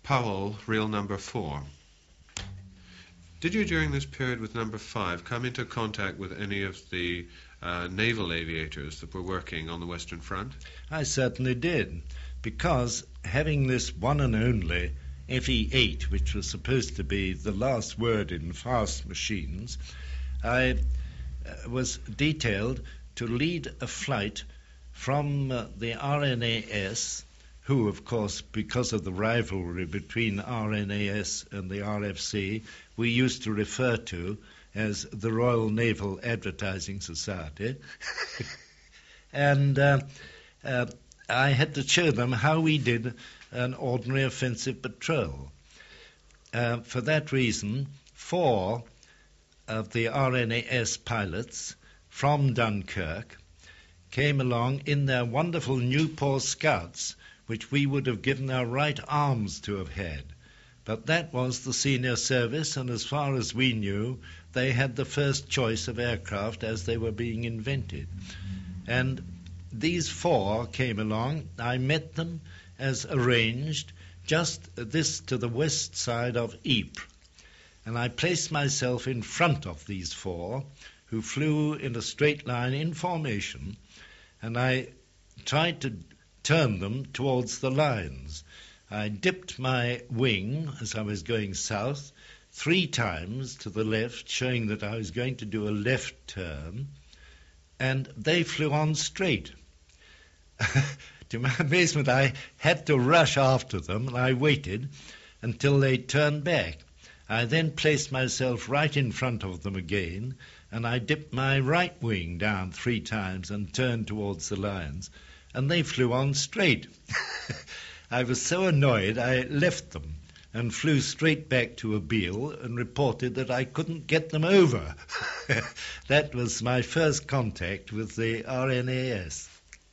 Powell, reel number 4. Did you, during this period with number 5, come into contact with any of the naval aviators that were working on the Western Front? I certainly did, because having this one and only FE-8, which was supposed to be the last word in fast machines, I was detailed to lead a flight from the RNAS, who, of course, because of the rivalry between RNAS and the RFC, we used to refer to as the Royal Naval Advertising Society. And I had to show them how we did an ordinary offensive patrol. For that reason, 4 of the RNAS pilots from Dunkirk came along in their wonderful Nieuport Scouts, which we would have given our right arms to have had. But that was the senior service, and as far as we knew, they had the first choice of aircraft as they were being invented. And these 4 came along. I met them as arranged, just this to the west side of Ypres. And I placed myself in front of these 4, who flew in a straight line in formation, and I tried to turn them towards the lines. I dipped my wing as I was going south 3 times to the left, showing that I was going to do a left turn, and they flew on straight. To my amazement, I had to rush after them, and I waited until they turned back. I then placed myself right in front of them again, and I dipped my right wing down 3 times and turned towards the lines, and they flew on straight. I was so annoyed I left them and flew straight back to Abeel and reported that I couldn't get them over. That was my first contact with the RNAS.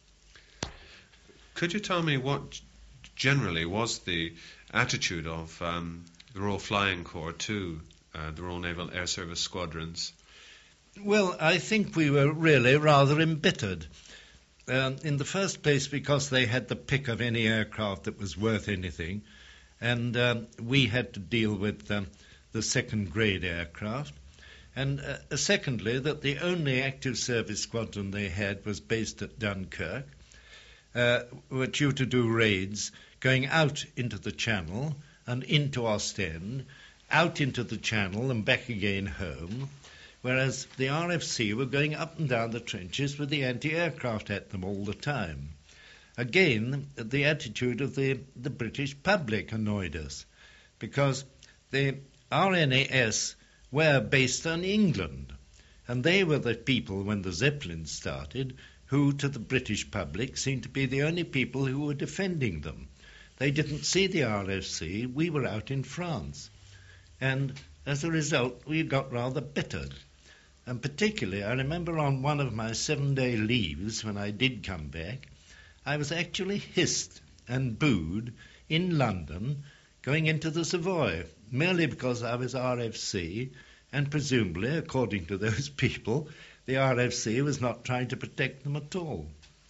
Could you tell me what generally was the attitude of the Royal Flying Corps to the Royal Naval Air Service squadrons? Well, I think we were really rather embittered. In the first place, because they had the pick of any aircraft that was worth anything, and we had to deal with the second-grade aircraft. And secondly, that the only active service squadron they had was based at Dunkirk, were due to do raids going out into the Channel and into Ostend, out into the Channel and back again home, whereas the RFC were going up and down the trenches with the anti-aircraft at them all the time. Again, the attitude of the British public annoyed us, because the RNAS were based on England, and they were the people, when the Zeppelins started, who, to the British public, seemed to be the only people who were defending them. They didn't see the RFC. We were out in France. And as a result, we got rather bittered. And particularly, I remember on one of my 7-day leaves, when I did come back, I was actually hissed and booed in London going into the Savoy, merely because I was RFC, and presumably, according to those people, the RFC was not trying to protect them at all.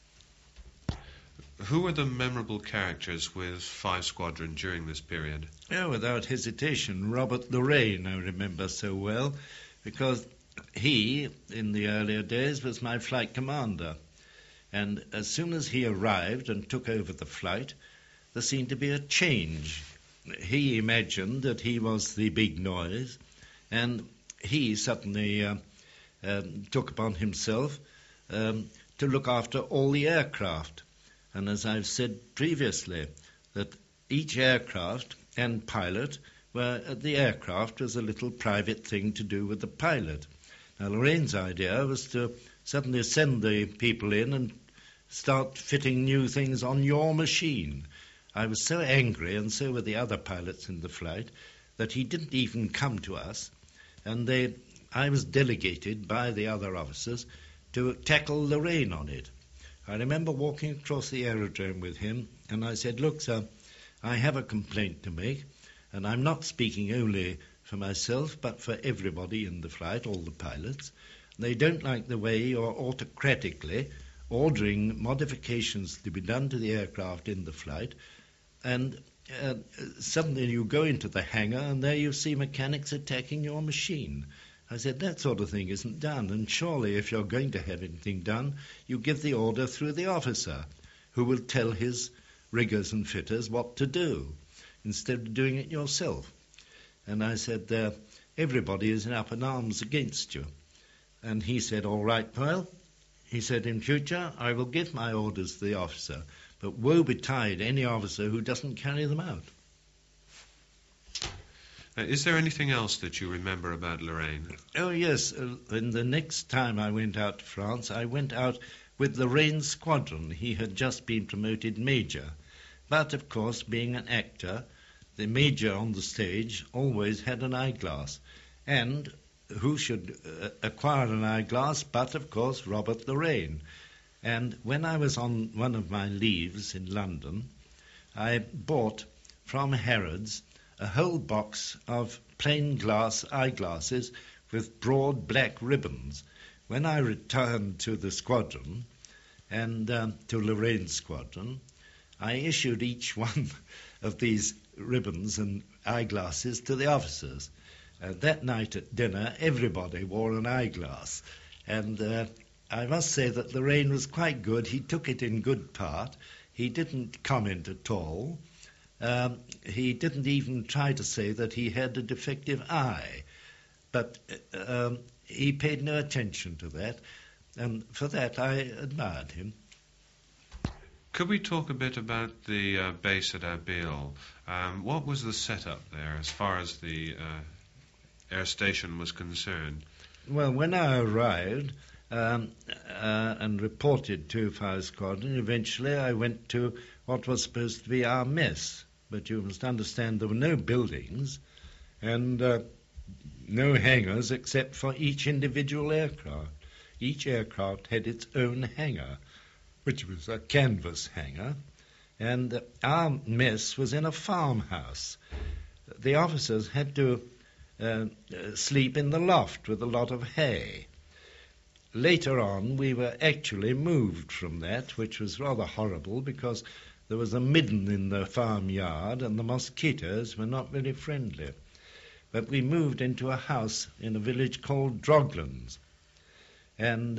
Who were the memorable characters with 5 Squadron during this period? Oh, without hesitation, Robert Lorraine I remember so well, because he, in the earlier days, was my flight commander. And as soon as he arrived and took over the flight, there seemed to be a change. He imagined that he was the big noise, and he suddenly took upon himself to look after all the aircraft. And as I've said previously, that each aircraft and pilot the aircraft was a little private thing to do with the pilot. Now, Lorraine's idea was to suddenly send the people in and start fitting new things on your machine. I was so angry, and so were the other pilots in the flight, that he didn't even come to us, and I was delegated by the other officers to tackle Lorraine on it. I remember walking across the aerodrome with him, and I said, "Look, sir, I have a complaint to make, and I'm not speaking only for myself, but for everybody in the flight, all the pilots. They don't like the way you're autocratically ordering modifications to be done to the aircraft in the flight, and suddenly you go into the hangar and there you see mechanics attacking your machine. I said, that sort of thing isn't done, and surely if you're going to have anything done, you give the order through the officer, who will tell his riggers and fitters what to do, instead of doing it yourself. And I said, everybody is up in arms against you. And he said, all right, Pearl. He said, in future, I will give my orders to the officer, but woe betide any officer who doesn't carry them out. Is there anything else that you remember about Lorraine? Oh, yes. And the next time I went out to France, I went out with Lorraine's squadron. He had just been promoted major. But, of course, being an actor, the major on the stage always had an eyeglass. And who should acquire an eyeglass but, of course, Robert Lorraine. And when I was on one of my leaves in London, I bought from Harrods a whole box of plain glass eyeglasses with broad black ribbons. When I returned to the squadron, and to Lorraine's squadron, I issued each one of these ribbons and eyeglasses to the officers. That night at dinner, everybody wore an eyeglass. And I must say that Lorraine was quite good. He took it in good part. He didn't comment at all. He didn't even try to say that he had a defective eye. But he paid no attention to that. And for that, I admired him. Could we talk a bit about the base at Erbil? What was the setup there as far as the air station was concerned? Well, when I arrived and reported to Fire Squadron, eventually I went to what was supposed to be our mess. But you must understand there were no buildings and no hangars except for each individual aircraft. Each aircraft had its own hangar, which was a canvas hangar, and our mess was in a farmhouse. The officers had to sleep in the loft with a lot of hay. Later on, we were actually moved from that, which was rather horrible because there was a midden in the farmyard and the mosquitoes were not very friendly. But we moved into a house in a village called Droglands. And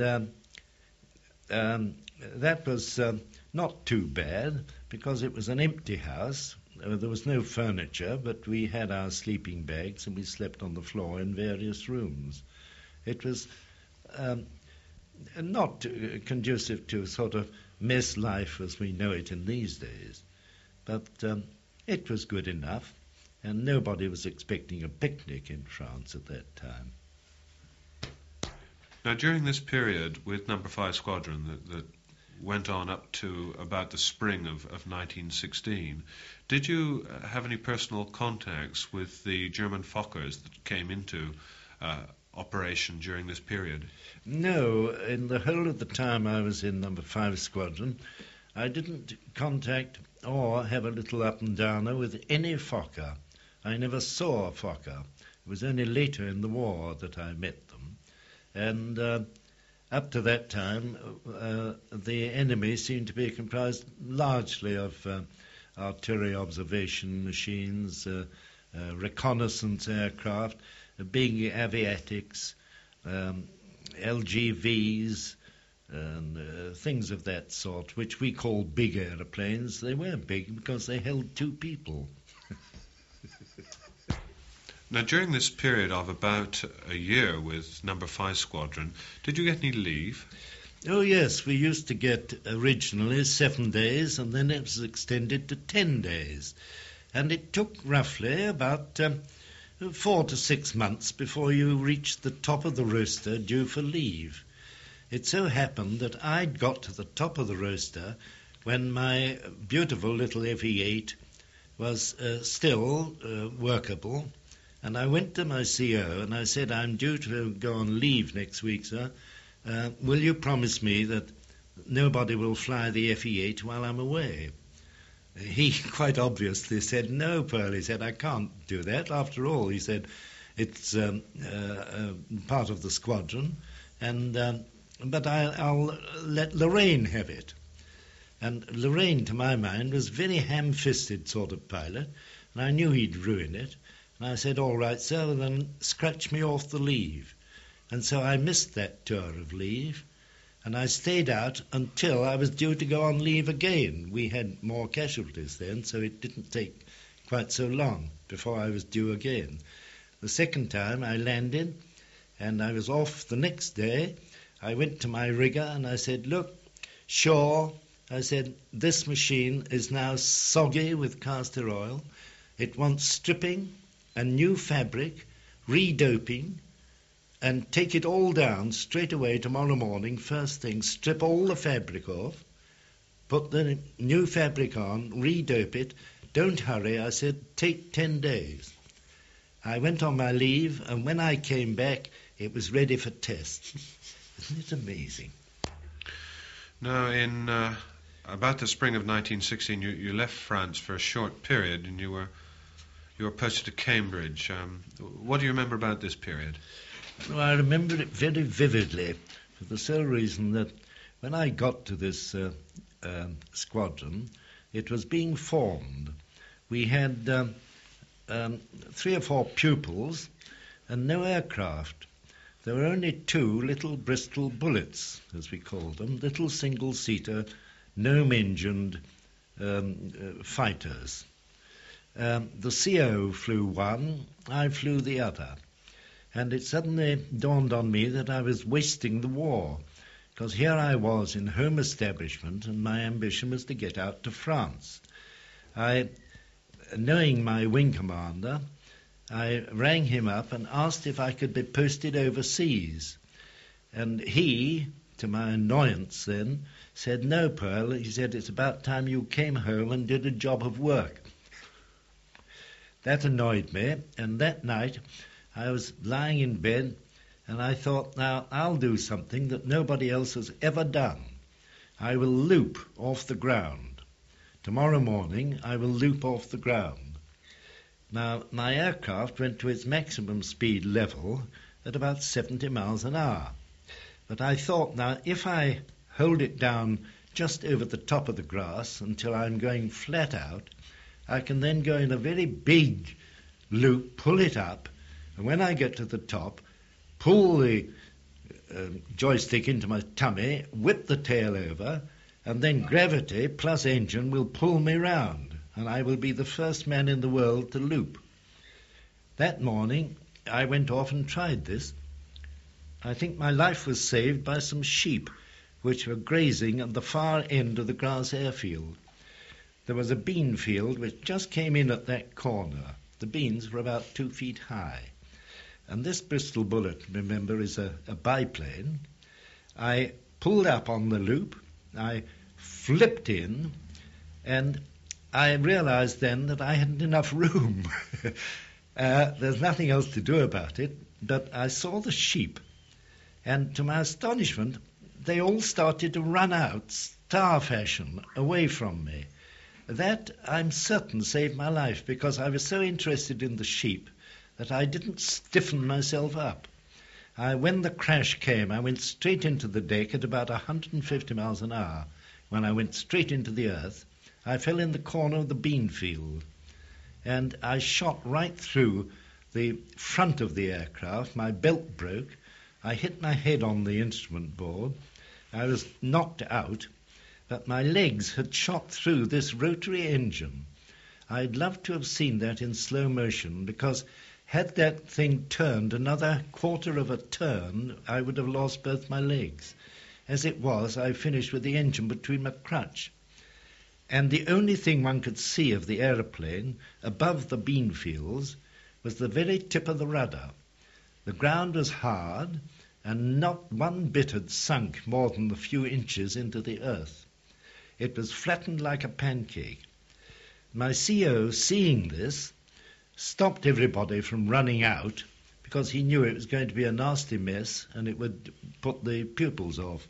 that was not too bad because it was an empty house. There was no furniture, but we had our sleeping bags and we slept on the floor in various rooms. It was not conducive to sort of mess life as we know it in these days. But it was good enough, and nobody was expecting a picnic in France at that time. Now, during this period with Number 5 Squadron that went on up to about the spring of 1916, did you have any personal contacts with the German Fokkers that came into operation during this period? No, in the whole of the time I was in Number 5 Squadron, I didn't contact or have a little up and downer with any Fokker. I never saw a Fokker. It was only later in the war that I met them. And up to that time, the enemy seemed to be comprised largely of artillery observation machines, reconnaissance aircraft, big aviatics, LGVs, and things of that sort, which we call big aeroplanes. They were big because they held two people. Now, during this period of about a year with Number 5 Squadron, did you get any leave? Oh, yes, we used to get originally 7 days, and then it was extended to 10 days. And it took roughly about 4 to 6 months before you reached the top of the roster due for leave. It so happened that I'd got to the top of the roster when my beautiful little FE-8 was still workable. And I went to my CO and I said, I'm due to go on leave next week, sir. Will you promise me that nobody will fly the FE-8 while I'm away? He quite obviously said, no, Pearl. He said, I can't do that. After all, he said, it's part of the squadron, and but I'll let Lorraine have it. And Lorraine, to my mind, was a very ham-fisted sort of pilot, and I knew he'd ruin it. And I said, all right, sir, well, then scratch me off the leave. And so I missed that tour of leave, and I stayed out until I was due to go on leave again. We had more casualties then, so it didn't take quite so long before I was due again. The second time I landed, and I was off the next day. I went to my rigger and I said, look, Shaw, I said, this machine is now soggy with castor oil. It wants stripping and new fabric, redoping, and take it all down straight away tomorrow morning, first thing, strip all the fabric off, put the new fabric on, redope it. Don't hurry, I said, take 10 days. I went on my leave, and when I came back, it was ready for test. Isn't it amazing? Now, in about the spring of 1916, you left France for a short period, and you were posted to Cambridge. What do you remember about this period? Well, I remember it very vividly for the sole reason that when I got to this squadron, it was being formed. We had 3 or 4 pupils and no aircraft. There were only 2 little Bristol bullets, as we called them, little single-seater, gnome-engined fighters. The CO flew one, I flew the other. And it suddenly dawned on me that I was wasting the war, because here I was in home establishment and my ambition was to get out to France. Knowing my wing commander, I rang him up and asked if I could be posted overseas. And he, to my annoyance then, said, no, Pearl, he said, it's about time you came home and did a job of work. That annoyed me, and that night I was lying in bed and I thought, now I'll do something that nobody else has ever done. I will loop off the ground. Tomorrow morning I will loop off the ground. Now my aircraft went to its maximum speed level at about 70 miles an hour. But I thought, now if I hold it down just over the top of the grass until I'm going flat out, I can then go in a very big loop, pull it up, and when I get to the top, pull the joystick into my tummy, whip the tail over, and then gravity plus engine will pull me round, and I will be the first man in the world to loop. That morning, I went off and tried this. I think my life was saved by some sheep which were grazing at the far end of the grass airfield. There was a bean field which just came in at that corner. The beans were about 2 feet high. And this Bristol bullet, remember, is a biplane. I pulled up on the loop, I flipped in, and I realized then that I hadn't enough room. There's nothing else to do about it, but I saw the sheep, and to my astonishment, they all started to run out, star fashion, away from me. That, I'm certain, saved my life, because I was so interested in the sheep that I didn't stiffen myself up. When the crash came, I went straight into the deck at about 150 miles an hour. When I went straight into the earth, I fell in the corner of the bean field, and I shot right through the front of the aircraft. My belt broke. I hit my head on the instrument board. I was knocked out, but my legs had shot through this rotary engine. I'd love to have seen that in slow motion, because had that thing turned another quarter of a turn, I would have lost both my legs. As it was, I finished with the engine between my crutch. And the only thing one could see of the aeroplane above the bean fields was the very tip of the rudder. The ground was hard, and not one bit had sunk more than a few inches into the earth. It was flattened like a pancake. My CO, seeing this, stopped everybody from running out because he knew it was going to be a nasty mess and it would put the pupils off.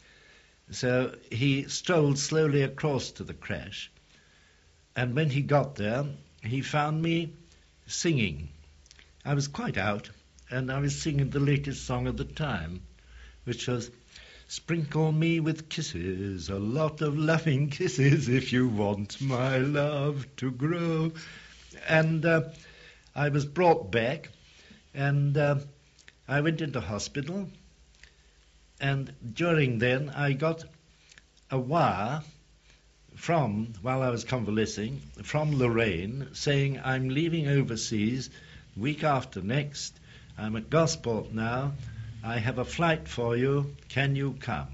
So he strolled slowly across to the crash, and when he got there, he found me singing. I was quite out, and I was singing the latest song of the time, which was Sprinkle me with kisses, a lot of loving kisses, if you want my love to grow. And I was brought back, and I went into hospital, and during then I got a wire while I was convalescing, from Lorraine, saying, I'm leaving overseas week after next. I'm at Gosport now. I have a flight for you. Can you come?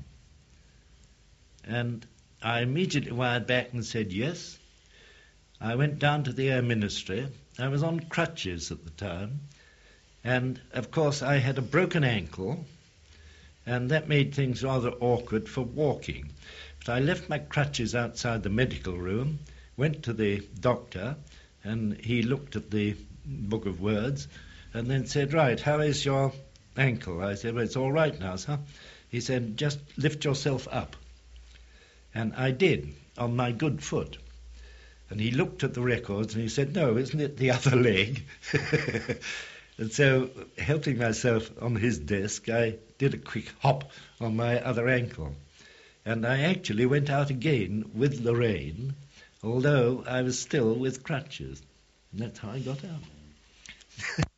And I immediately wired back and said yes. I went down to the Air Ministry. I was on crutches at the time. And, of course, I had a broken ankle, and that made things rather awkward for walking. But I left my crutches outside the medical room, went to the doctor, and he looked at the book of words and then said, right, how is your ankle? I said, well, it's all right now, sir. He said, just lift yourself up. And I did, on my good foot. And he looked at the records and he said, no, isn't it the other leg? And so, helping myself on his desk, I did a quick hop on my other ankle. And I actually went out again with Lorraine, although I was still with crutches. And that's how I got out.